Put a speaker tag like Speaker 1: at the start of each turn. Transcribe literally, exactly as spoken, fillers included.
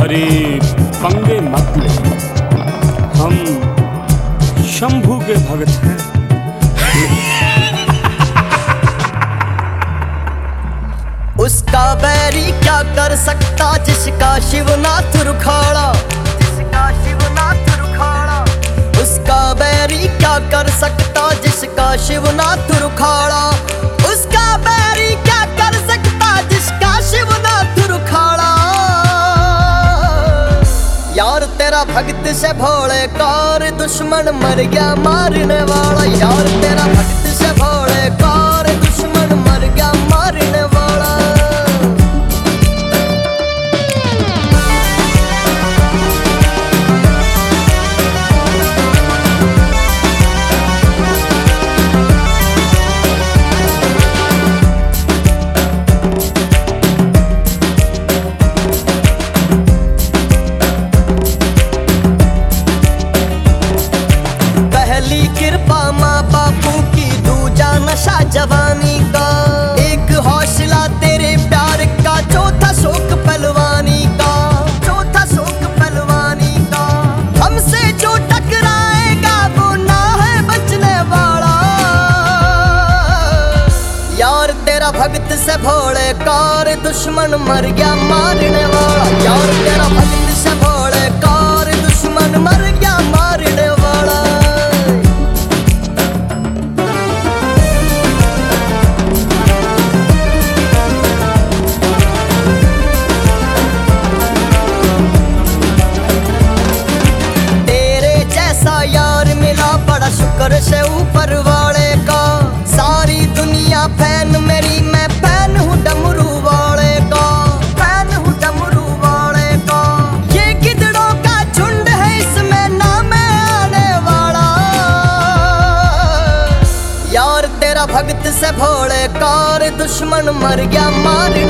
Speaker 1: हमारे पंगे मत ले, हम शंभू के भगत हैं।
Speaker 2: उसका बैरी क्या कर सकता जिसका शिवनाथ रुखाड़ा, जिसका शिवनाथ रुखाड़ा। उसका बैरी क्या कर सकता जिसका शिवनाथ रुखाड़ा। उसका बैरी क्या कर सकता जिसका शिवनाथ रुखाड़ा। यार तेरा भक्त से भोले कार दुश्मन मर गया मारने वाला। यार तेरा भक्त से भोले कार दुश्मन मर गया मारने वाला। पहली कृपा माँ बापू की, दूजा नशा जवानी का, एक हौसला तेरे प्यार का, चौथा शौक पहलवानी का, चौथा शौक पहलवानी का। हमसे जो टकराएगा वो ना है बचने वाला। यार तेरा भक्त से भोले कार दुश्मन मर गया मारने वाला। यार तेरा भक्त से भोले कार दुश्मन मर गया मारने वाला। यार मिला बड़ा शुक्र से ऊपर वाले का। सारी दुनिया फैन मेरी, मैं फैन हूँ डमरू वाले का, फैन हूँ डमरू वाले का। ये गिद्धड़ों का झुंड है इसमें नाम आने वाला। यार तेरा भक्त से भोले कार दुश्मन मर गया मारने